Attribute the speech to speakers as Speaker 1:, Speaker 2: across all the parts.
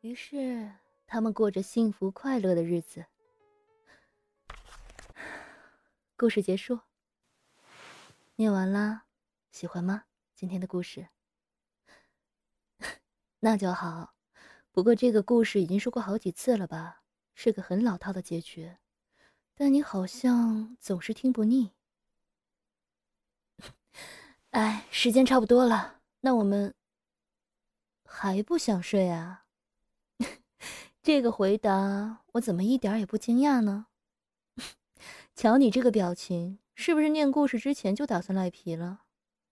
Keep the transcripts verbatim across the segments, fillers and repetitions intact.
Speaker 1: 于是，他们过着幸福快乐的日子。故事结束，念完啦，喜欢吗？今天的故事？那就好。不过这个故事已经说过好几次了吧，是个很老套的结局，但你好像总是听不腻。哎，时间差不多了，那我们还不想睡啊？这个回答我怎么一点也不惊讶呢？瞧你这个表情，是不是念故事之前就打算赖皮了？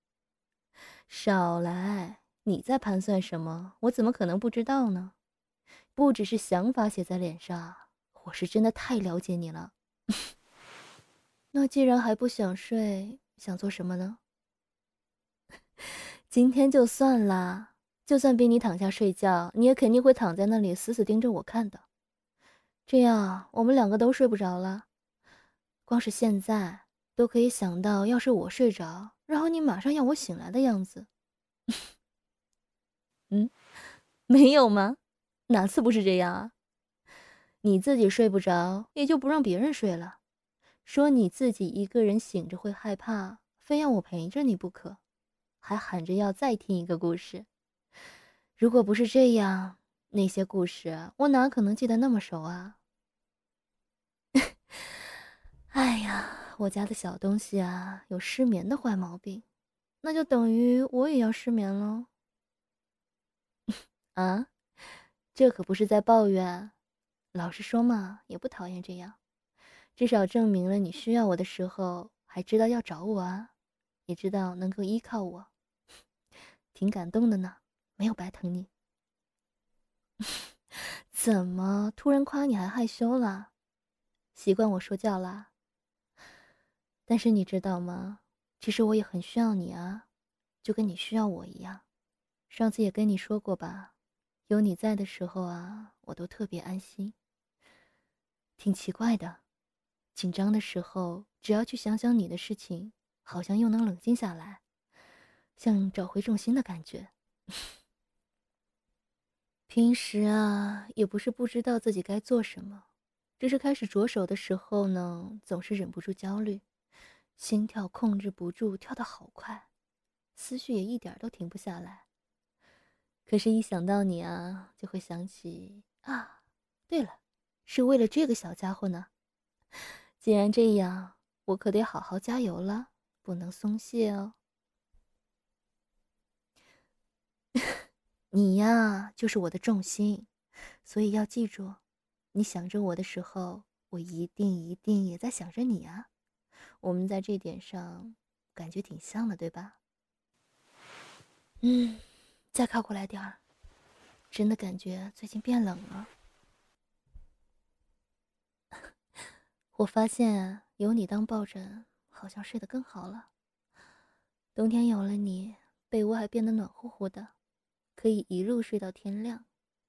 Speaker 1: 少来，你在盘算什么？我怎么可能不知道呢？不只是想法写在脸上，我是真的太了解你了。那既然还不想睡，想做什么呢？今天就算啦，就算逼你躺下睡觉，你也肯定会躺在那里死死盯着我看的。这样我们两个都睡不着了。光是现在都可以想到，要是我睡着，然后你马上要我醒来的样子。嗯，没有吗？哪次不是这样啊？你自己睡不着，也就不让别人睡了。说你自己一个人醒着会害怕，非要我陪着你不可，还喊着要再听一个故事。如果不是这样，那些故事我哪可能记得那么熟啊？哎呀，我家的小东西啊，有失眠的坏毛病，那就等于我也要失眠了。啊，这可不是在抱怨，老实说嘛，也不讨厌这样，至少证明了你需要我的时候还知道要找我啊，也知道能够依靠我，挺感动的呢，没有白疼你。怎么突然夸你还害羞了？习惯我说教啦？但是你知道吗？其实我也很需要你啊，就跟你需要我一样。上次也跟你说过吧，有你在的时候啊，我都特别安心。挺奇怪的，紧张的时候，只要去想想你的事情，好像又能冷静下来，像找回重心的感觉。平时啊，也不是不知道自己该做什么，只是开始着手的时候呢，总是忍不住焦虑，心跳控制不住，跳得好快，思绪也一点都停不下来。可是，一想到你啊，就会想起啊，对了，是为了这个小家伙呢。既然这样，我可得好好加油了，不能松懈哦。你呀，就是我的重心，所以要记住，你想着我的时候，我一定一定也在想着你啊。我们在这点上感觉挺像的，对吧？嗯，再靠过来点儿，真的感觉最近变冷了。我发现啊，有你当抱枕，好像睡得更好了。冬天有了你，被窝还变得暖乎乎的，可以一路睡到天亮。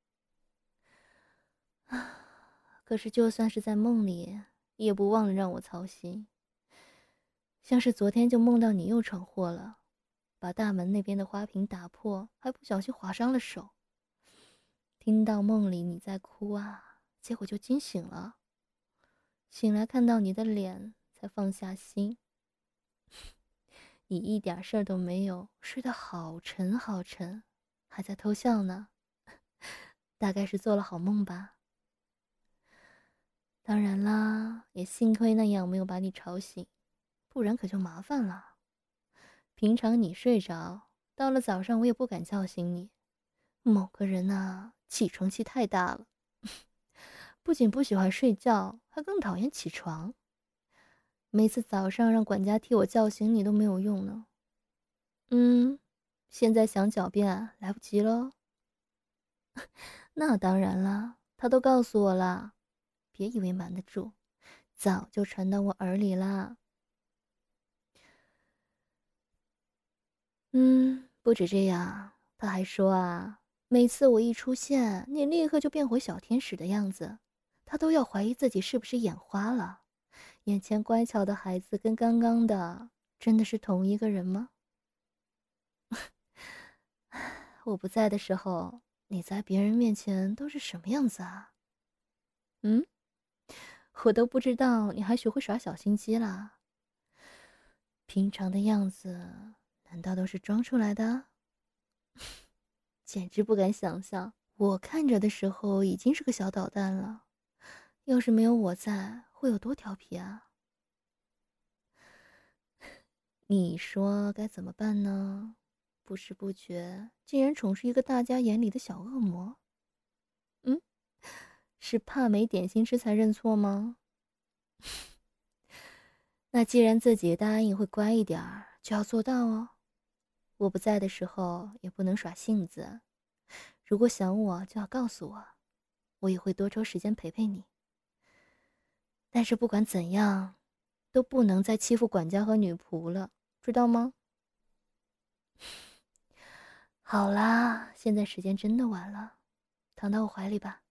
Speaker 1: 啊，可是就算是在梦里，也不忘了让我操心。像是昨天就梦到你又闯祸了，把大门那边的花瓶打破，还不小心划伤了手。听到梦里你在哭啊，结果就惊醒了。醒来看到你的脸，才放下心。你一点事儿都没有，睡得好沉好沉，还在偷笑呢。大概是做了好梦吧。当然啦，也幸亏那样没有把你吵醒，不然可就麻烦了。平常你睡着，到了早上我也不敢叫醒你。某个人呐、起床气太大了，不仅不喜欢睡觉，还更讨厌起床。每次早上让管家替我叫醒你都没有用呢。嗯，现在想狡辩来不及喽。那当然了，他都告诉我了，别以为瞒得住，早就传到我耳里啦。嗯，不止这样，他还说啊，每次我一出现，你立刻就变回小天使的样子，他都要怀疑自己是不是眼花了。眼前乖巧的孩子跟刚刚的真的是同一个人吗？我不在的时候， 你在别人面前都是什么样子啊？嗯，我都不知道你还学会耍小心机啦。平常的样子难道都是装出来的？简直不敢想象，我看着的时候已经是个小捣蛋了，要是没有我在，会有多调皮啊？你说该怎么办呢？不知不觉竟然宠是一个大家眼里的小恶魔。嗯，是怕没点心吃才认错吗？那既然自己答应会乖一点儿，就要做到哦。我不在的时候也不能耍性子，如果想我就要告诉我，我也会多抽时间陪陪你。但是不管怎样，都不能再欺负管家和女仆了，知道吗？好啦，现在时间真的晚了，躺到我怀里吧。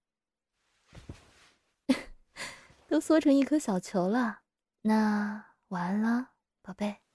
Speaker 1: 都缩成一颗小球了，那晚安了，宝贝。